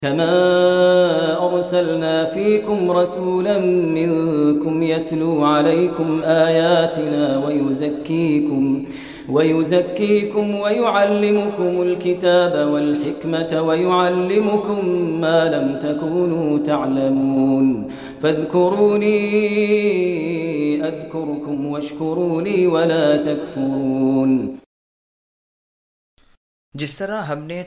كما أرسلنا فيكم رسولا منكم يتلو عليكم آياتنا ويزكيكم ويعلمكم الكتاب والحكمة ويعلمكم ما لم تكونوا تعلمون فاذكروني أذكركم واشكروا لي ولا تكفرون۔ جس طرح ہم نے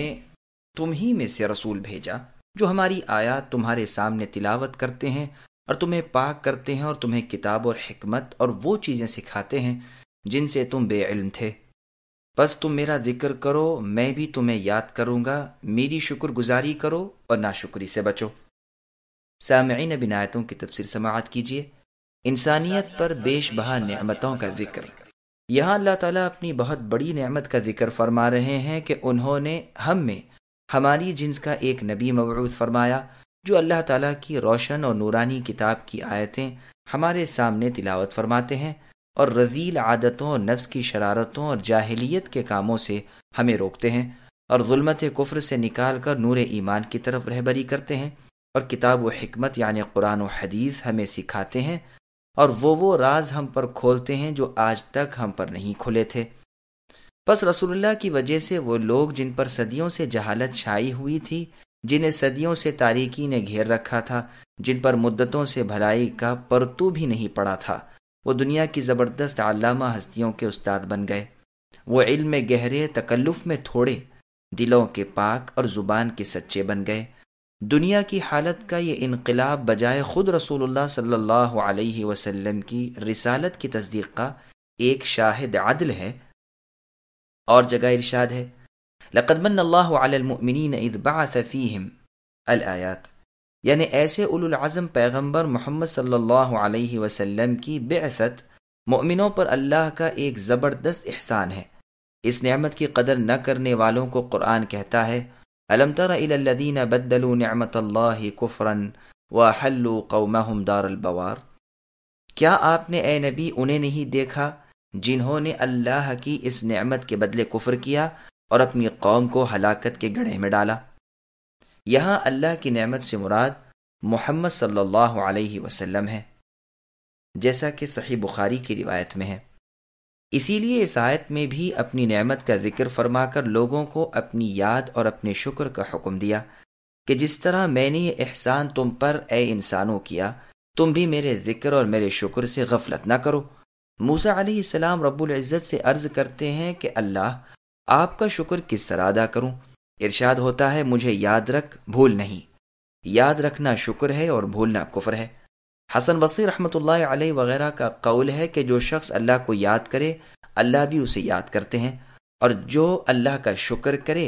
تم ہی میں سے رسول بھیجا جو ہماری آیات تمہارے سامنے تلاوت کرتے ہیں اور تمہیں پاک کرتے ہیں اور تمہیں کتاب اور حکمت اور وہ چیزیں سکھاتے ہیں جن سے تم بے علم تھے، بس تم میرا ذکر کرو، میں بھی تمہیں یاد کروں گا، میری شکر گزاری کرو اور ناشکری سے بچو۔ سامعین، اب ان آیتوں کی تفسیر سماعت کیجیے۔ انسانیت پر بیش بہا نعمتوں کا ذکر۔ یہاں اللہ تعالیٰ اپنی بہت بڑی نعمت کا ذکر فرما رہے ہیں کہ انہوں نے ہم میں ہماری جنس کا ایک نبی مبعوث فرمایا جو اللہ تعالیٰ کی روشن اور نورانی کتاب کی آیتیں ہمارے سامنے تلاوت فرماتے ہیں اور رذیل عادتوں اور نفس کی شرارتوں اور جاہلیت کے کاموں سے ہمیں روکتے ہیں اور ظلمت کفر سے نکال کر نور ایمان کی طرف رہبری کرتے ہیں، اور کتاب و حکمت یعنی قرآن و حدیث ہمیں سکھاتے ہیں اور وہ راز ہم پر کھولتے ہیں جو آج تک ہم پر نہیں کھلے تھے۔ بس رسول اللہ کی وجہ سے وہ لوگ جن پر صدیوں سے جہالت چھائی ہوئی تھی، جنہیں صدیوں سے تاریکی نے گھیر رکھا تھا، جن پر مدتوں سے بھلائی کا پرتو بھی نہیں پڑا تھا، وہ دنیا کی زبردست علامہ ہستیوں کے استاد بن گئے۔ وہ علم میں گہرے، تکلف میں تھوڑے، دلوں کے پاک اور زبان کے سچے بن گئے۔ دنیا کی حالت کا یہ انقلاب بجائے خود رسول اللہ صلی اللہ علیہ وسلم کی رسالت کی تصدیق کا ایک شاہد عدل ہے۔ اور جگہ ارشاد ہے، لقد من اللہ علی المؤمنین اذ بعث فیہم الآیات، یعنی ایسے اولو العزم پیغمبر محمد صلی اللہ علیہ وسلم کی بعثت مؤمنوں پر اللہ کا ایک زبردست احسان ہے۔ اس نعمت کی قدر نہ کرنے والوں کو قرآن کہتا ہے، الم تر الی الذین بدلوا نعمت اللہ کفرا واحلوا قومہم دار البوار، کیا آپ نے اے نبی انہیں نہیں دیکھا جنہوں نے اللہ کی اس نعمت کے بدلے کفر کیا اور اپنی قوم کو ہلاکت کے گڑھے میں ڈالا۔ یہاں اللہ کی نعمت سے مراد محمد صلی اللہ علیہ وسلم ہے، جیسا کہ صحیح بخاری کی روایت میں ہے۔ اسی لیے اس آیت میں بھی اپنی نعمت کا ذکر فرما کر لوگوں کو اپنی یاد اور اپنے شکر کا حکم دیا کہ جس طرح میں نے یہ احسان تم پر اے انسانوں کیا، تم بھی میرے ذکر اور میرے شکر سے غفلت نہ کرو۔ موسیٰ علیہ السلام رب العزت سے عرض کرتے ہیں کہ اللہ، آپ کا شکر کس طرح ادا کروں؟ ارشاد ہوتا ہے، مجھے یاد رکھ، بھول نہیں۔ یاد رکھنا شکر ہے اور بھولنا کفر ہے۔ حسن بصری رحمۃ اللہ علیہ وغیرہ کا قول ہے کہ جو شخص اللہ کو یاد کرے اللہ بھی اسے یاد کرتے ہیں، اور جو اللہ کا شکر کرے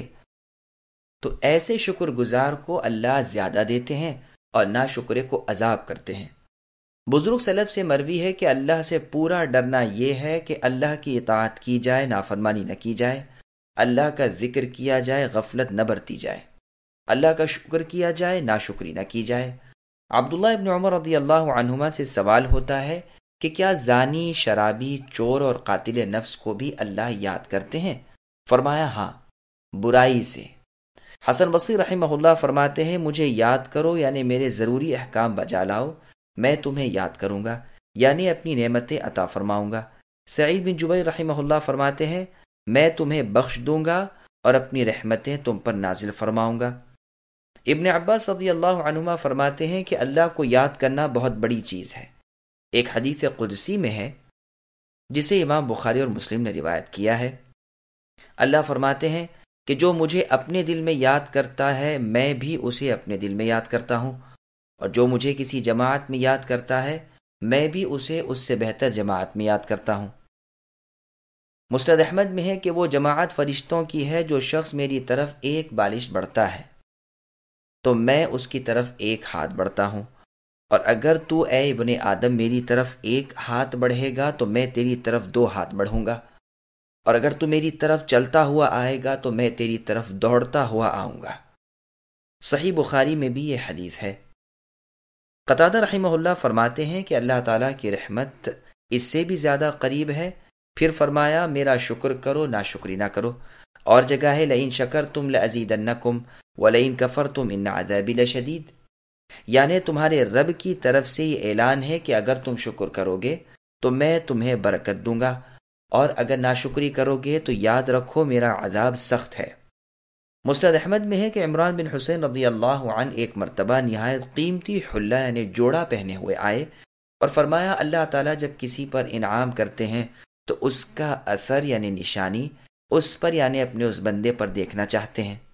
تو ایسے شکر گزار کو اللہ زیادہ دیتے ہیں اور ناشکرے کو عذاب کرتے ہیں۔ بزرگ سلف سے مروی ہے کہ اللہ سے پورا ڈرنا یہ ہے کہ اللہ کی اطاعت کی جائے، نافرمانی نہ کی جائے، اللہ کا ذکر کیا جائے، غفلت نہ برتی جائے، اللہ کا شکر کیا جائے، ناشکری نہ کی جائے۔ عبداللہ ابن عمر رضی اللہ عنہما سے سوال ہوتا ہے کہ کیا زانی، شرابی، چور اور قاتل نفس کو بھی اللہ یاد کرتے ہیں؟ فرمایا ہاں، برائی سے۔ حسن بصری رحمہ اللہ فرماتے ہیں، مجھے یاد کرو یعنی میرے ضروری احکام بجا لاؤ، میں تمہیں یاد کروں گا یعنی اپنی نعمتیں عطا فرماؤں گا۔ سعید بن جبیر رحمہ اللہ فرماتے ہیں، میں تمہیں بخش دوں گا اور اپنی رحمتیں تم پر نازل فرماؤں گا۔ ابن عباس رضی اللہ عنہما فرماتے ہیں کہ اللہ کو یاد کرنا بہت بڑی چیز ہے۔ ایک حدیث قدسی میں ہے جسے امام بخاری اور مسلم نے روایت کیا ہے، اللہ فرماتے ہیں کہ جو مجھے اپنے دل میں یاد کرتا ہے میں بھی اسے اپنے دل میں یاد کرتا ہوں، اور جو مجھے کسی جماعت میں یاد کرتا ہے میں بھی اسے اس سے بہتر جماعت میں یاد کرتا ہوں۔ مسند احمد میں ہے کہ وہ جماعت فرشتوں کی ہے، جو شخص میری طرف ایک بالش بڑھتا ہے تو میں اس کی طرف ایک ہاتھ بڑھتا ہوں، اور اگر تو اے ابن آدم میری طرف ایک ہاتھ بڑھے گا تو میں تیری طرف 2 ہاتھ بڑھوں گا، اور اگر تو میری طرف چلتا ہوا آئے گا تو میں تیری طرف دوڑتا ہوا آؤں گا۔ صحیح بخاری میں بھی یہ حدیث ہے۔ قتادہ رحمہ اللہ فرماتے ہیں کہ اللہ تعالیٰ کی رحمت اس سے بھی زیادہ قریب ہے، پھر فرمایا میرا شکر کرو، ناشکری نہ کرو۔ اور جگہ ہے لئن شکرتم لازیدنکم، وَلَئِن كَفَرْتُمْ إِنَّ عَذَابِي لَشَدِيدٌ، یعنی تمہارے رب کی طرف سے یہ اعلان ہے کہ اگر تم شکر کرو گے تو میں تمہیں برکت دوں گا، اور اگر ناشکری کرو گے تو یاد رکھو میرا عذاب سخت ہے۔ مسند احمد میں ہے کہ عمران بن حسین رضی اللہ عنہ ایک مرتبہ نہایت قیمتی حلہ یعنی جوڑا پہنے ہوئے آئے اور فرمایا اللہ تعالیٰ جب کسی پر انعام کرتے ہیں تو اس کا اثر یعنی نشانی اس پر یعنی اپنے اس بندے پر دیکھنا چاہتے ہیں۔